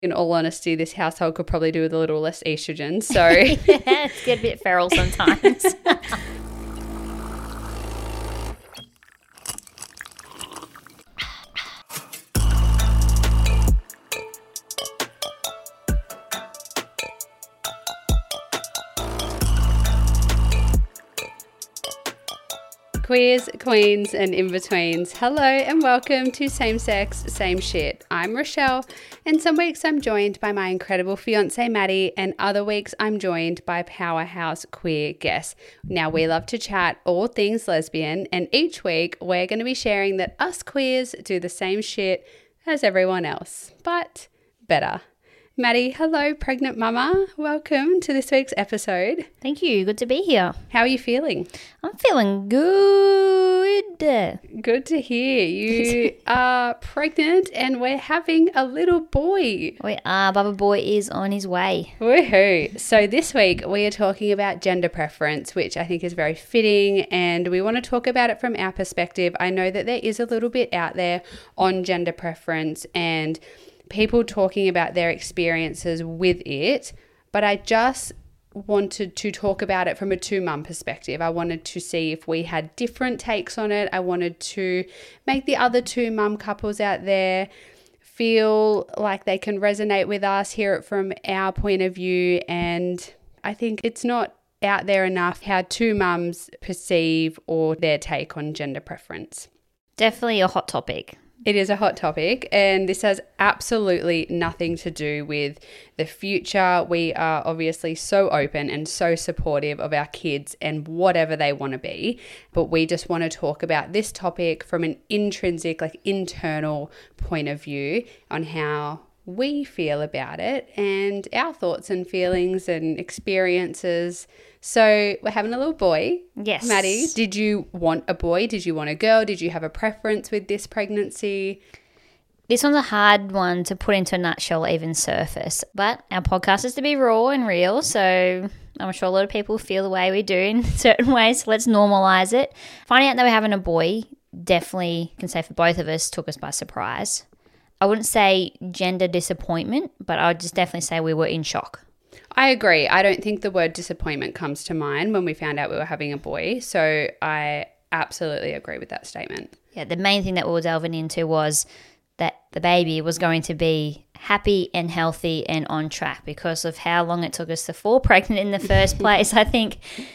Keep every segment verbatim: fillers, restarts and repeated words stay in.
In all honesty, this household could probably do with a little less estrogen. So yeah, it's get a bit feral sometimes. Queers, queens, and in-betweens, hello and welcome to Same Sex, Same Shit. I'm Rochelle, and some weeks I'm joined by my incredible fiance Maddie, and other weeks I'm joined by powerhouse queer guests. Now, we love to chat all things lesbian, and each week we're going to be sharing that us queers do the same shit as everyone else, but better. Maddie, hello, pregnant mama. Welcome to this week's episode. Thank you. Good to be here. How are you feeling? I'm feeling good. Good to hear. You are pregnant and we're having a little boy. We are. Bubba boy is on his way. Woohoo. So this week we are talking about gender preference, which I think is very fitting, and we want to talk about it from our perspective. I know that there is a little bit out there on gender preference and people talking about their experiences with it, but I just wanted to talk about it from a two-mum perspective. I wanted to see if we had different takes on it. I wanted to make the other two mum couples out there feel like they can resonate with us, hear it from our point of view, and I think it's not out there enough how two mums perceive or their take on gender preference. Definitely a hot topic. It is a hot topic, and this has absolutely nothing to do with the future. We are obviously so open and so supportive of our kids and whatever they want to be, but we just want to talk about this topic from an intrinsic, like internal point of view on how we feel about it and our thoughts and feelings and experiences. So we're having a little boy. Yes. Maddie, did you want a boy? Did you want a girl? Did you have a preference with this pregnancy? This one's a hard one to put into a nutshell, even surface. But our podcast is to be raw and real, so I'm sure a lot of people feel the way we do in certain ways. So let's normalize it. Finding out that we're having a boy definitely, can say for both of us, took us by surprise. I wouldn't say gender disappointment, but I would just definitely say we were in shock. I agree. I don't think the word disappointment comes to mind when we found out we were having a boy. So I absolutely agree with that statement. Yeah, the main thing that we were delving into was that the baby was going to be happy and healthy and on track because of how long it took us to fall pregnant in the first place. I think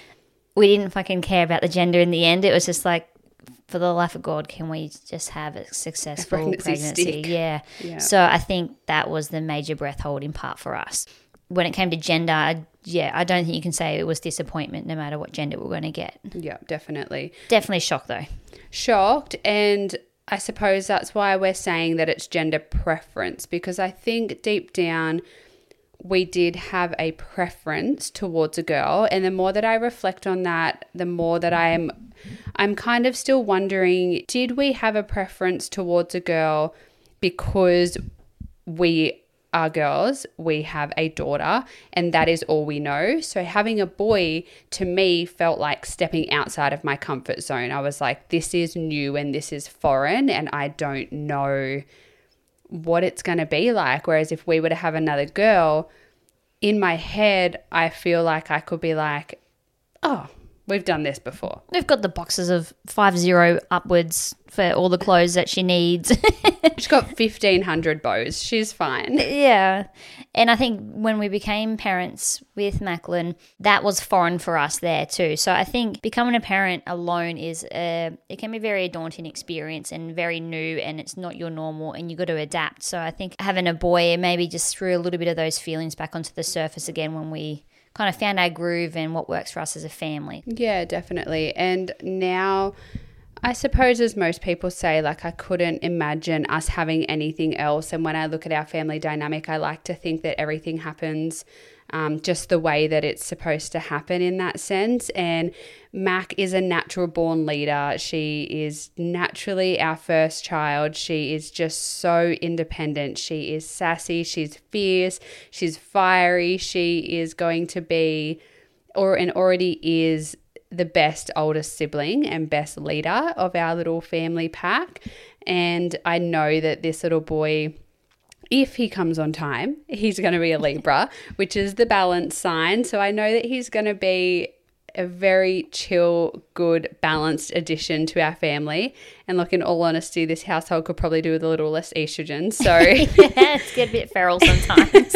we didn't fucking care about the gender in the end. It was just like, for the life of God, can we just have a successful a pregnancy? pregnancy? Yeah. yeah. So I think that was the major breath holding part for us. When it came to gender, I, yeah, I don't think you can say it was disappointment no matter what gender we're going to get. Yeah, definitely. Definitely shocked though. Shocked, and I suppose that's why we're saying that it's gender preference, because I think deep down we did have a preference towards a girl, and the more that I reflect on that, the more that I am I'm kind of still wondering, did we have a preference towards a girl because we are girls, we have a daughter, and that is all we know? So having a boy to me felt like stepping outside of my comfort zone. I was like, this is new and this is foreign and I don't know what it's going to be like. Whereas if we were to have another girl, in my head, I feel like I could be like, oh, we've done this before. We've got the boxes of five zero upwards for all the clothes that she needs. She's got fifteen hundred bows. She's fine. Yeah. And I think when we became parents with Macklin, that was foreign for us there too. So I think becoming a parent alone is a, it can be a very daunting experience and very new, and it's not your normal and you got to adapt. So I think having a boy maybe just threw a little bit of those feelings back onto the surface again when we kind of found our groove and what works for us as a family. Yeah, definitely. And now, I suppose as most people say, like I couldn't imagine us having anything else. And when I look at our family dynamic, I like to think that everything happens um, just the way that it's supposed to happen in that sense. And Mac is a natural born leader. She is naturally our first child. She is just so independent. She is sassy. She's fierce. She's fiery. She is going to be, or and already is, the best oldest sibling and best leader of our little family pack. And I know that this little boy if he comes on time, he's going to be a Libra, which is the balance sign. So I know that he's going to be a very chill, good, balanced addition to our family. And look, in all honesty, this household could probably do with a little less estrogen. So yeah, it's get a bit feral sometimes.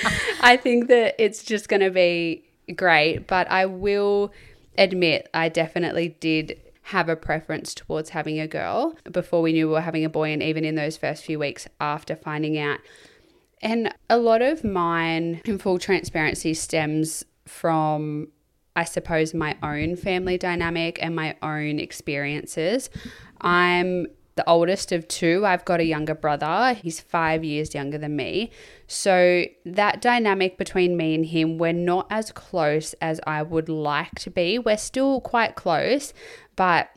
I think that it's just going to be great. But I will admit I definitely did have a preference towards having a girl before we knew we were having a boy, and even in those first few weeks after finding out. And a lot of mine, in full transparency, stems from, I suppose, my own family dynamic and my own experiences. I'm the oldest of two. I've got a younger brother. He's five years younger than me. So that dynamic between me and him, we're not as close as I would like to be. We're still quite close, but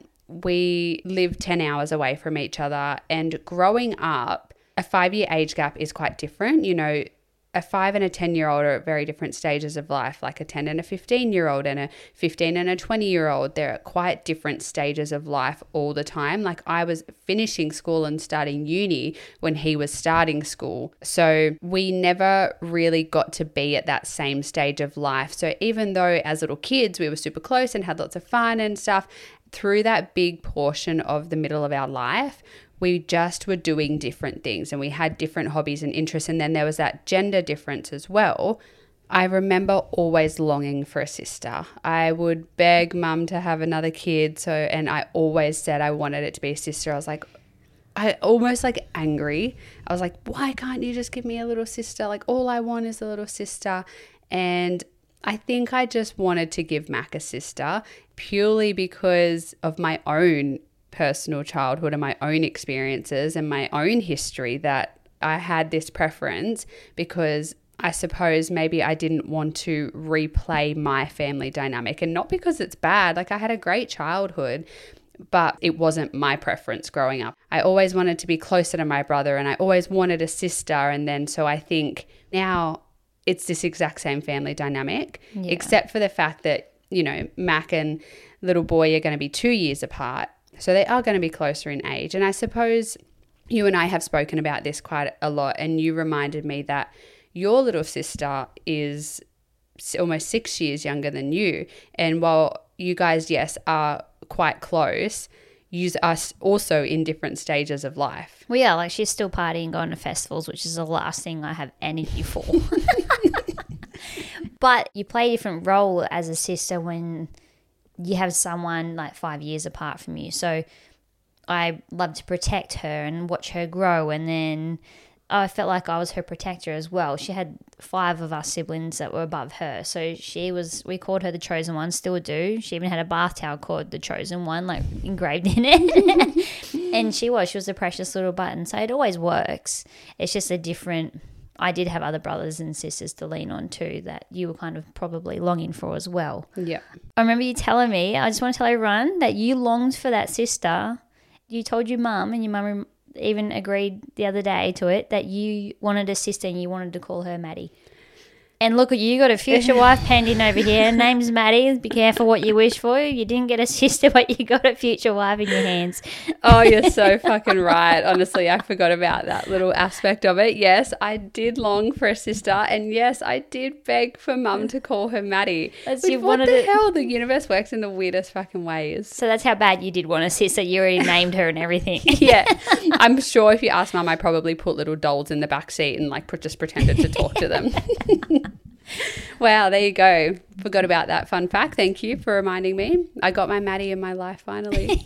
we live ten hours away from each other. And growing up, a five-year age gap is quite different. You know, a five and a ten-year-old are at very different stages of life, like a ten and a fifteen-year-old and a fifteen and a twenty-year-old. They're at quite different stages of life all the time. Like I was finishing school and starting uni when he was starting school. So we never really got to be at that same stage of life. So even though as little kids we were super close and had lots of fun and stuff, through that big portion of the middle of our life, we just were doing different things and we had different hobbies and interests. And then there was that gender difference as well. I remember always longing for a sister. I would beg mum to have another kid. So, and I always said I wanted it to be a sister. I was like, I almost like angry. I was like, why can't you just give me a little sister? Like all I want is a little sister. And I think I just wanted to give Mac a sister purely because of my own personal childhood and my own experiences and my own history, that I had this preference because I suppose maybe I didn't want to replay my family dynamic. And not because it's bad. Like I had a great childhood, but it wasn't my preference growing up. I always wanted to be closer to my brother and I always wanted a sister. And then so I think now it's this exact same family dynamic, yeah. except for the fact that, you know, Mac and little boy are going to be two years apart. So they are going to be closer in age. And I suppose you and I have spoken about this quite a lot, and you reminded me that your little sister is almost six years younger than you. And while you guys, yes, are quite close, you are also in different stages of life. Well, yeah, like she's still partying, going to festivals, which is the last thing I have energy for. But you play a different role as a sister when you have someone like five years apart from you. So I love to protect her and watch her grow. And then I felt like I was her protector as well. She had five of us siblings that were above her. So she was, we called her the chosen one, still do. She even had a bath towel called the chosen one, like engraved in it. And she was, she was a precious little button. So it always works. It's just a different, I did have other brothers and sisters to lean on too that you were kind of probably longing for as well. Yeah. I remember you telling me, I just want to tell everyone that you longed for that sister. You told your mum, and your mum even agreed the other day to it, that you wanted a sister and you wanted to call her Maddie. And look at you, got a future wife penned in over here. Name's Maddie. Be careful what you wish for. You didn't get a sister, but you got a future wife in your hands. Oh, you're so fucking right. Honestly, I forgot about that little aspect of it. Yes, I did long for a sister, and yes, I did beg for mum to call her Maddie. That's Which, you what wanted the it. hell? The universe works in the weirdest fucking ways. So that's how bad you did want a sister. You already named her and everything. Yeah. I'm sure if you asked mum, I probably put little dolls in the back seat and like just pretended to talk to them. Wow, there you go. Forgot about that fun fact. Thank you for reminding me. I got my Maddie in my life finally.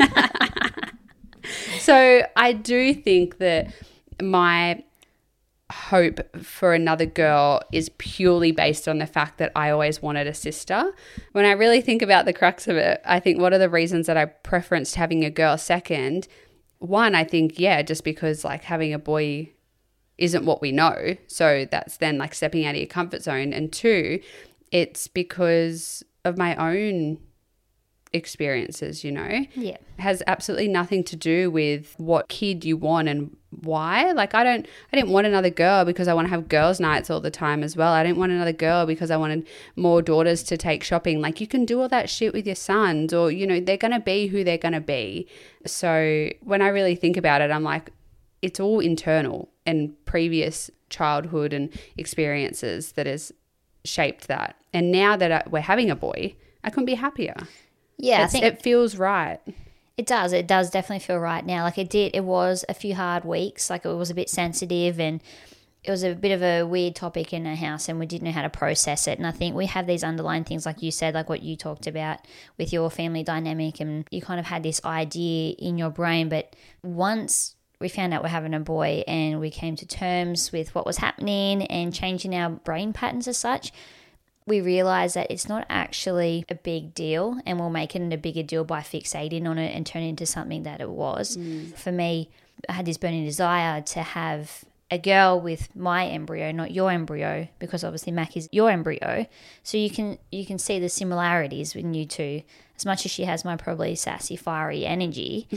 So I do think that my hope for another girl is purely based on the fact that I always wanted a sister. When I really think about the crux of it, I think what are the reasons that I preferenced having a girl second? One, I think, yeah, just because like having a boy isn't what we know. So that's then like stepping out of your comfort zone. And two, it's because of my own experiences, you know? Yeah. It has absolutely nothing to do with what kid you want and why. Like I don't, I didn't want another girl because I want to have girls' nights all the time as well. I didn't want another girl because I wanted more daughters to take shopping. Like you can do all that shit with your sons, or, you know, they're going to be who they're going to be. So when I really think about it, I'm like, it's all internal and previous childhood and experiences that has shaped that. And now that I, we're having a boy, I couldn't be happier. Yeah, It's, I think it feels right. it does. It does definitely feel right now. Like it did. It was a few hard weeks. Like it was a bit sensitive and it was a bit of a weird topic in our house and we didn't know how to process it. And I think we have these underlying things like you said, like what you talked about with your family dynamic, and you kind of had this idea in your brain. But once we found out we're having a boy and we came to terms with what was happening and changing our brain patterns as such, we realized that it's not actually a big deal, and we'll make it a bigger deal by fixating on it and turn it into something that it was. Mm. For me, I had this burning desire to have a girl with my embryo, not your embryo, because obviously Mac is your embryo. So you can you can see the similarities in you two. As much as she has my probably sassy, fiery energy,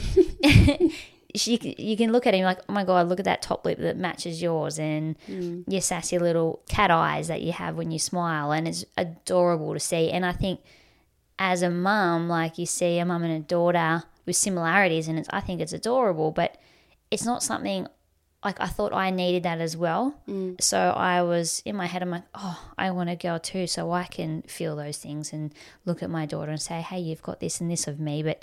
she you can look at him like, oh my God, look at that top lip that matches yours, and mm. your sassy little cat eyes that you have when you smile, and it's adorable to see. And I think as a mum, like you see a mum and a daughter with similarities, and it's I think it's adorable, but it's not something. Like, I thought I needed that as well. Mm. So I was, in my head, I'm like, oh, I want a girl too, so I can feel those things and look at my daughter and say, hey, you've got this and this of me. But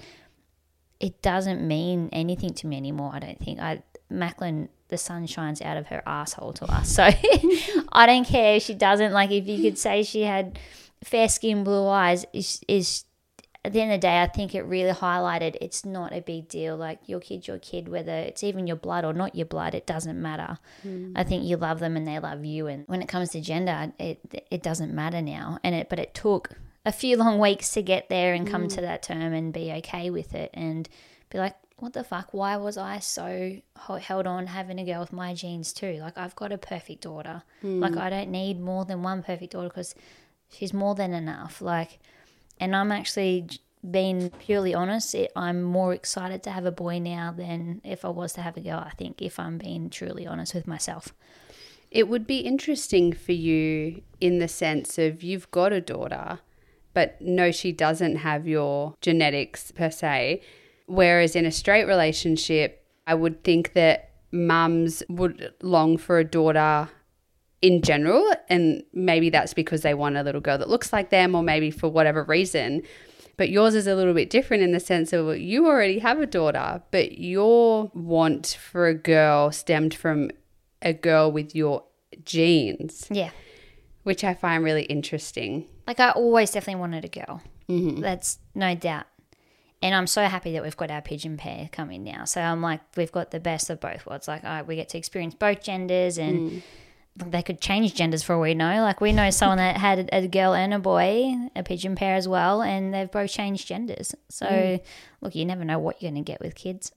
it doesn't mean anything to me anymore, I don't think. I Macklin, the sun shines out of her asshole to us. So I don't care if she doesn't. Like, if you could say she had fair skin, blue eyes, is is at the end of the day, I think it really highlighted it's not a big deal. Like, your kid's your kid, whether it's even your blood or not your blood, it doesn't matter. Mm. I think you love them and they love you. And when it comes to gender, it it doesn't matter now. And it, but it took a few long weeks to get there and come mm. to that term and be okay with it and be like, what the fuck? Why was I so held on having a girl with my genes too? Like, I've got a perfect daughter. Mm. Like, I don't need more than one perfect daughter because she's more than enough. Like, and I'm actually, being purely honest, it, I'm more excited to have a boy now than if I was to have a girl, I think, if I'm being truly honest with myself. It would be interesting for you in the sense of you've got a daughter, but no, she doesn't have your genetics per se. Whereas in a straight relationship, I would think that mums would long for a daughter in general, and maybe that's because they want a little girl that looks like them, or maybe for whatever reason. But yours is a little bit different in the sense of you already have a daughter, but your want for a girl stemmed from a girl with your genes. Yeah. Which I find really interesting. Like, I always definitely wanted a girl. Mm-hmm. That's no doubt. And I'm so happy that we've got our pigeon pair coming now. So I'm like, we've got the best of both worlds. Like, all right, we get to experience both genders, and mm. they could change genders for all we know. Like, we know someone that had a, a girl and a boy, a pigeon pair as well, and they've both changed genders. So, mm. look, you never know what you're going to get with kids.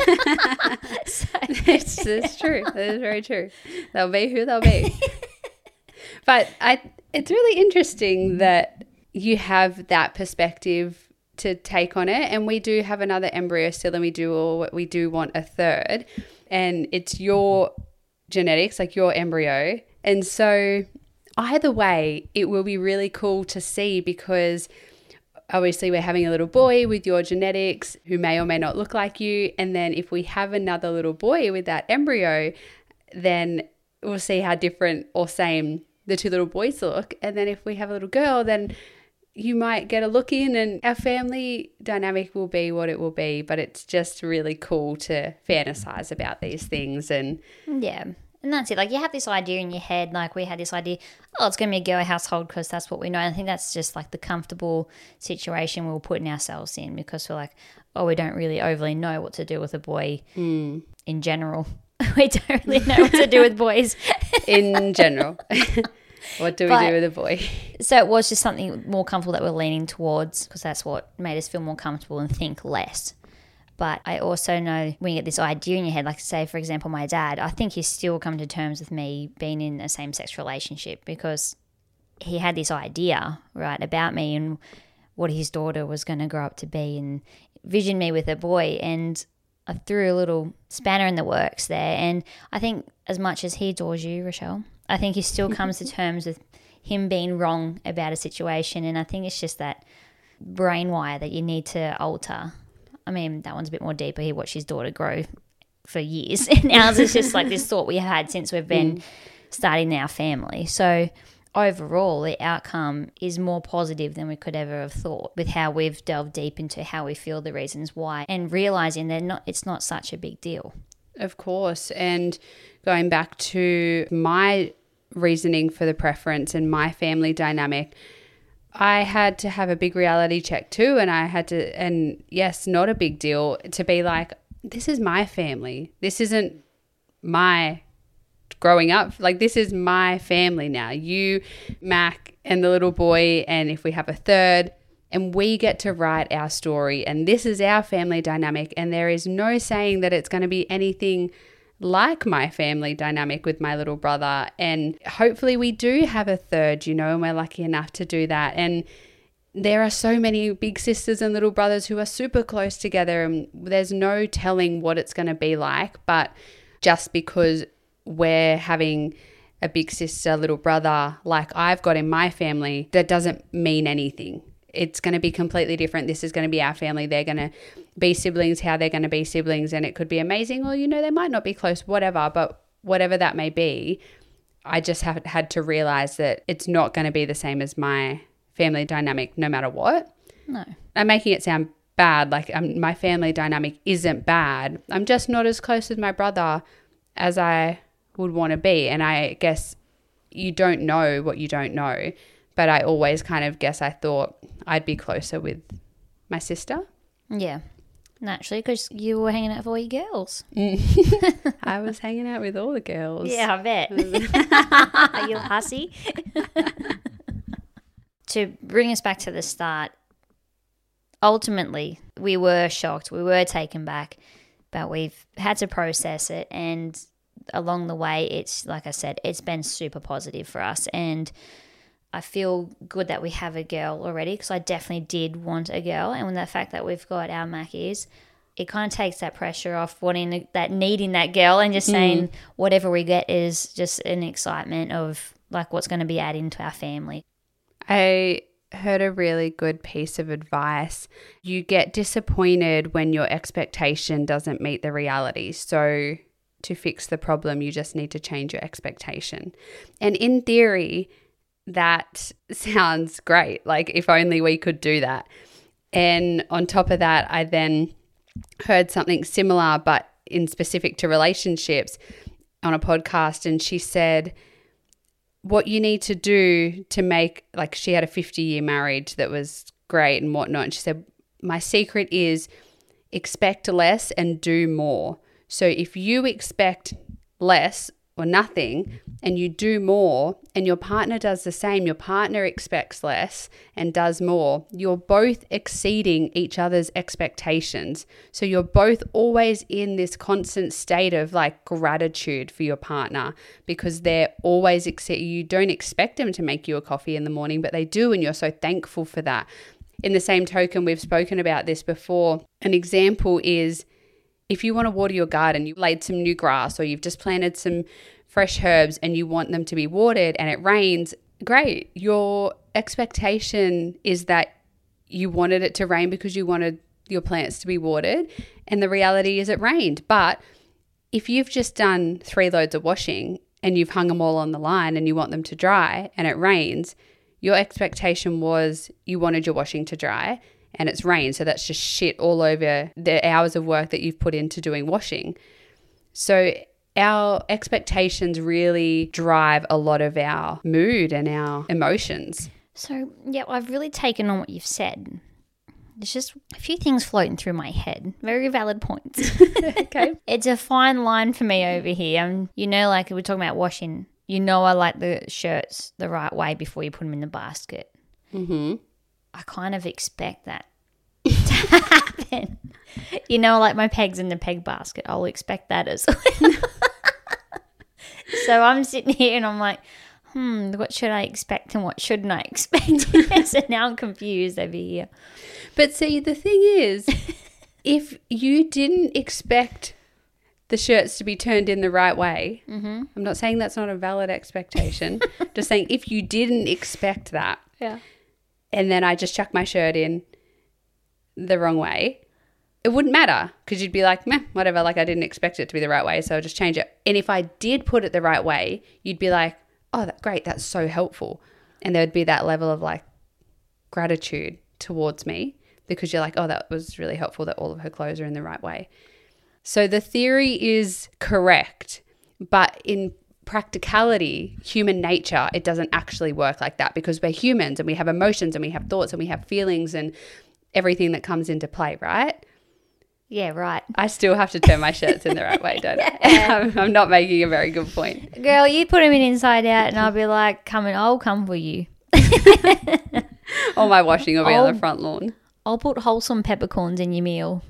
so. it's, it's true. That is very true. They'll be who they'll be. But I, it's really interesting that you have that perspective to take on it, and we do have another embryo still, and we do all we do want a third, and it's your genetics, like your embryo. And so either way, it will be really cool to see, because obviously we're having a little boy with your genetics who may or may not look like you, and then if we have another little boy with that embryo, then we'll see how different or same the two little boys look. And then if we have a little girl, then you might get a look in, and our family dynamic will be what it will be. But it's just really cool to fantasize about these things. And yeah, and that's it. Like, you have this idea in your head, like we had this idea, oh, it's going to be a girl household because that's what we know. And I think that's just like the comfortable situation we're putting ourselves in, because we're like, oh, we don't really overly know what to do with a boy mm. in general. We don't really know what to do with boys. In general. What do we but, do with a boy? So it was just something more comfortable that we're leaning towards, because that's what made us feel more comfortable and think less. But I also know when you get this idea in your head, like say, for example, my dad, I think he's still come to terms with me being in a same-sex relationship, because he had this idea, right, about me and what his daughter was going to grow up to be, and visioned me with a boy. And I threw a little spanner in the works there. And I think as much as he adores you, Rochelle, I think he still comes to terms with him being wrong about a situation. And I think it's just that brain wire that you need to alter. I mean, that one's a bit more deeper. He watched his daughter grow for years. And ours is just like this thought we had since we've been mm. starting our family. So overall, the outcome is more positive than we could ever have thought, with how we've delved deep into how we feel, the reasons why, and realizing that not it's not such a big deal. Of course. And going back to my reasoning for the preference and my family dynamic, I had to have a big reality check too. And I had to, and yes, not a big deal to be like, this is my family. This isn't my growing up. Like, this is my family now. You, Mac, and the little boy, and if we have a third, and we get to write our story, and this is our family dynamic, and there is no saying that it's going to be anything like my family dynamic with my little brother. And hopefully we do have a third, you know, and we're lucky enough to do that. And there are so many big sisters and little brothers who are super close together, and there's no telling what it's going to be like. But just because we're having a big sister, little brother like I've got in my family, that doesn't mean anything. It's going to be completely different. This is going to be our family. They're going to be siblings, how they're going to be siblings, and it could be amazing, or, you know, they might not be close, whatever. But whatever that may be, I just have had to realize that it's not going to be the same as my family dynamic no matter what. No. I'm making it sound bad, like um, my family dynamic isn't bad. I'm just not as close with my brother as I would want to be. And I guess you don't know what you don't know. But I always kind of guess I thought I'd be closer with my sister. Yeah, naturally, because you were hanging out with all your girls. I was hanging out with all the girls. Yeah, I bet. You hussy. To bring us back to the start, ultimately, we were shocked. We were taken back, but we've had to process it. And along the way, it's, like I said, it's been super positive for us. And I feel good that we have a girl already, because I definitely did want a girl. And when the fact that we've got our Mackies, it kind of takes that pressure off wanting that, needing that girl, and just saying mm. whatever we get is just an excitement of like what's going to be added into our family. I heard a really good piece of advice. You get disappointed when your expectation doesn't meet the reality. So to fix the problem, you just need to change your expectation. And in theory, that sounds great. Like, if only we could do that. And on top of that, I then heard something similar, but in specific to relationships, on a podcast. And she said, what you need to do to make, like, she had a fifty year marriage that was great and whatnot. And she said, my secret is expect less and do more. So if you expect less or nothing and you do more, and your partner does the same, your partner expects less and does more, you're both exceeding each other's expectations. So you're both always in this constant state of like gratitude for your partner, because they're always, ex- you don't expect them to make you a coffee in the morning, but they do, and you're so thankful for that. In the same token, we've spoken about this before. An example is, if you want to water your garden, you laid some new grass, or you've just planted some fresh herbs and you want them to be watered and it rains, great. Your expectation is that you wanted it to rain because you wanted your plants to be watered, and the reality is it rained. But if you've just done three loads of washing and you've hung them all on the line and you want them to dry and it rains, your expectation was you wanted your washing to dry, and it's rain, so that's just shit all over the hours of work that you've put into doing washing. So our expectations really drive a lot of our mood and our emotions. So, yeah, I've really taken on what you've said. There's just a few things floating through my head. Very valid points. Okay. It's a fine line for me over here. Um, you know, like we're talking about washing, you know I like the shirts the right way before you put them in the basket. Mm-hmm. I kind of expect that to happen. You know, like my pegs in the peg basket, I'll expect that as well. So I'm sitting here and I'm like, hmm, what should I expect and what shouldn't I expect? So now I'm confused over here. But see, the thing is, if you didn't expect the shirts to be turned in the right way, mm-hmm. I'm not saying that's not a valid expectation, just saying if you didn't expect that, yeah, and then I just chuck my shirt in the wrong way, it wouldn't matter because you'd be like, meh, whatever, like I didn't expect it to be the right way, so I'll just change it. And if I did put it the right way, you'd be like, oh, that, great, that's so helpful. And there would be that level of like gratitude towards me because you're like, oh, that was really helpful that all of her clothes are in the right way. So the theory is correct, but in practicality, human nature, it doesn't actually work like that because we're humans and we have emotions and we have thoughts and we have feelings and everything that comes into play, right? Yeah, right. I still have to turn my shirts in the right way, don't I? I'm, I'm not making a very good point. Girl, you put them in inside out and I'll be like, come in, I'll come for you. All my washing will be I'll, on the front lawn. I'll put wholesome peppercorns in your meal.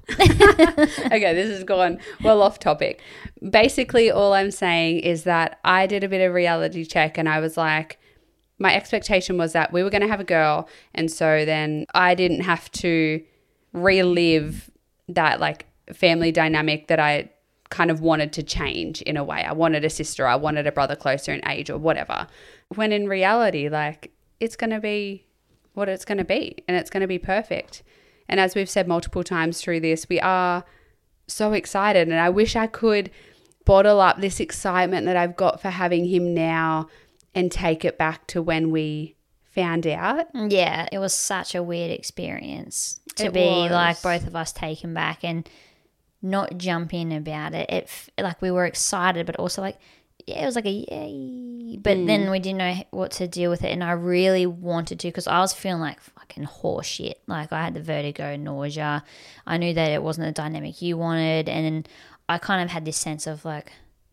Okay, this has gone well off topic. Basically, all I'm saying is that I did a bit of reality check and I was like, my expectation was that we were going to have a girl. And so then I didn't have to relive that like family dynamic that I kind of wanted to change in a way. I wanted a sister, I wanted a brother closer in age or whatever. When in reality, like it's going to be what it's going to be and it's going to be perfect. And as we've said multiple times through this, we are so excited and I wish I could bottle up this excitement that I've got for having him now and take it back to when we found out. Yeah, it was such a weird experience to It be was. like both of us taken back and not jump in about it. It f- like we were excited, but also like, yeah, it was like a yay. But Mm. then we didn't know what to deal with it. And I really wanted to because I was feeling like fucking horse shit. Like I had the vertigo, nausea. I knew that it wasn't the dynamic you wanted. And then I kind of had this sense of like,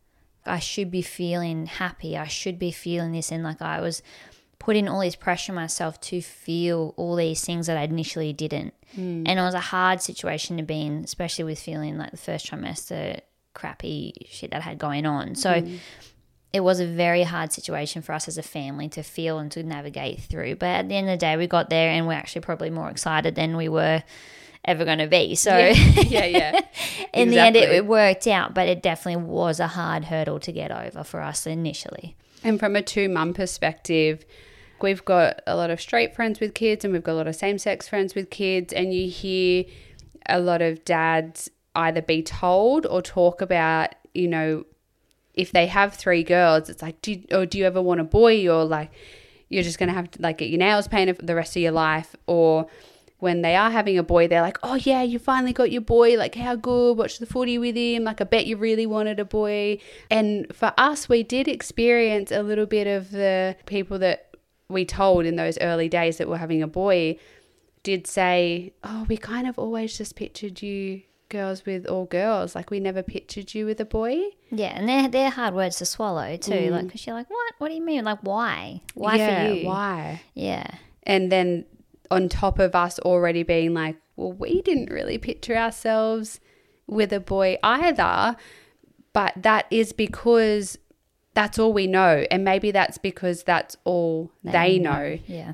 I should be feeling happy. I should be feeling this. And like I was putting all this pressure on myself to feel all these things that I initially didn't. Mm. And it was a hard situation to be in, especially with feeling like the first trimester crappy shit that I had going on. So Mm. it was a very hard situation for us as a family to feel and to navigate through. But at the end of the day, we got there and we're actually probably more excited than we were ever going to be. So yeah, yeah. yeah. in the end, it, Exactly. it worked out, but it definitely was a hard hurdle to get over for us initially. And from a two-mum perspective, we've got a lot of straight friends with kids and we've got a lot of same-sex friends with kids, and you hear a lot of dads either be told or talk about, you know, if they have three girls, it's like, do you, or do you ever want a boy, or like you're just going to have to like get your nails painted for the rest of your life, or when they are having a boy, they're like, oh yeah, you finally got your boy, like how good, watch the footy with him, like I bet you really wanted a boy. And for us, we did experience a little bit of the people that we told in those early days that were having a boy did say, oh, we kind of always just pictured you girls with all girls, like we never pictured you with a boy. Yeah, and they're, they're hard words to swallow too, Mm. like because you're like, what? What do you mean? Like, why? Why yeah, for you? why? Yeah. And then on top of us already being like, well, we didn't really picture ourselves with a boy either, but that is because that's all we know. And maybe that's because that's all they, They know. know. Yeah.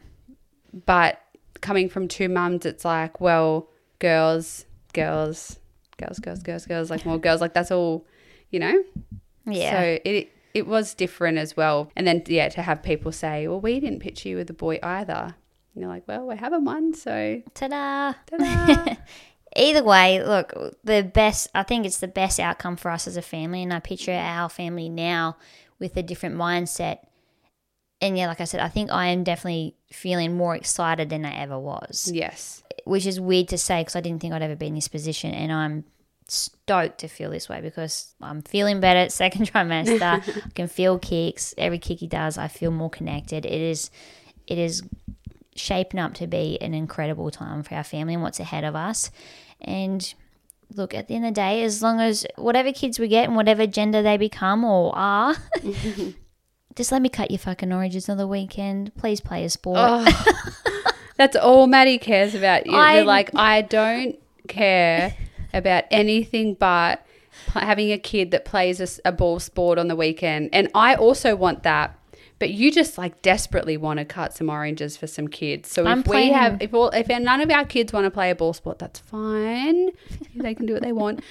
But coming from two mums, it's like, well, girls, girls, girls, girls, girls, girls, like more girls, like that's all, you know? Yeah. So it it was different as well. And then, yeah, to have people say, well, we didn't picture you with a boy either. And you're like, well, we're having one, so Ta-da. ta-da. Either way, look, the best, I think it's the best outcome for us as a family. And I picture our family now with a different mindset. And yeah, like I said, I think I am definitely feeling more excited than I ever was, Yes. which is weird to say because I didn't think I'd ever be in this position. And I'm stoked to feel this way because I'm feeling better at second trimester. I can feel kicks. Every kick he does, I feel more connected. It is, it is shaping up to be an incredible time for our family and what's ahead of us. And look, at the end of the day, as long as whatever kids we get and whatever gender they become or are, just let me cut your fucking oranges on the weekend. Please play a sport. Oh, that's all Maddie cares about. You- I- You're like, I don't care about anything but pl- having a kid that plays a, s- a ball sport on the weekend. And I also want that. But you just like desperately want to cut some oranges for some kids. So I'm if we planning- have, if all, if none of our kids want to play a ball sport, that's fine. They can do what they want.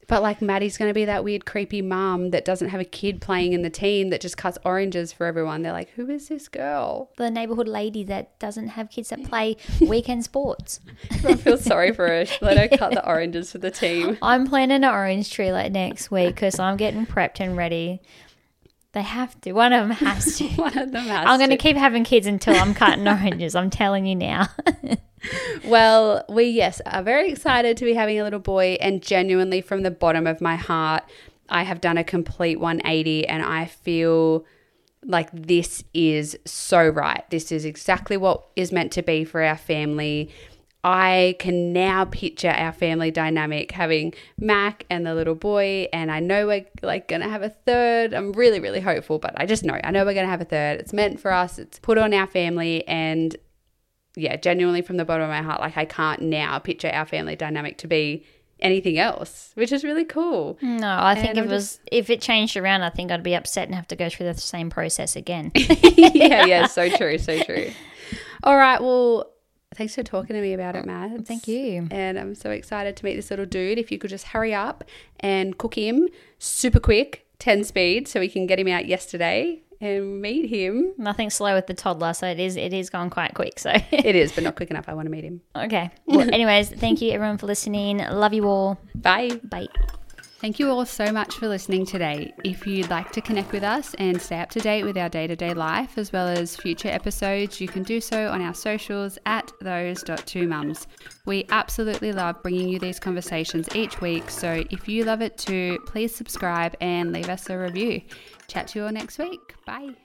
But like Maddie's going to be that weird creepy mum that doesn't have a kid playing in the team that just cuts oranges for everyone. They're like, who is this girl? The neighborhood lady that doesn't have kids that play weekend sports. I feel sorry for her. Let her cut the oranges for the team. I'm planning an orange tree like next week because I'm getting prepped and ready. They have to. One of them has to. One of them has I'm going to to. keep having kids until I'm cutting oranges. I'm telling you now. Well, we, yes, are very excited to be having a little boy, and genuinely from the bottom of my heart, I have done a complete one eighty and I feel like this is so right. This is exactly what is meant to be for our family. I can now picture our family dynamic having Mac and the little boy, and I know we're like going to have a third. I'm really, really hopeful, but I just know, I know we're going to have a third. It's meant for us. It's put on our family, and yeah, genuinely from the bottom of my heart, like I can't now picture our family dynamic to be anything else, which is really cool. No, I think And if I'm it was if it changed around, I think I'd be upset and have to go through the same process again. yeah, yeah, so true, so true. All right, well, thanks for talking to me about it, Matt. Thank you. And I'm so excited to meet this little dude. If you could just hurry up and cook him super quick, ten speed, so we can get him out yesterday and meet him. Nothing slow with the toddler, so it is it is gone quite quick. So It is, but not quick enough. I want to meet him. okay. Well, anyways, thank you everyone for listening. Love you all. Bye. Bye. Thank you all so much for listening today. If you'd like to connect with us and stay up to date with our day-to-day life as well as future episodes, you can do so on our socials at those dot two mums. We absolutely love bringing you these conversations each week, so if you love it too, please subscribe and leave us a review. Chat to you all next week. Bye.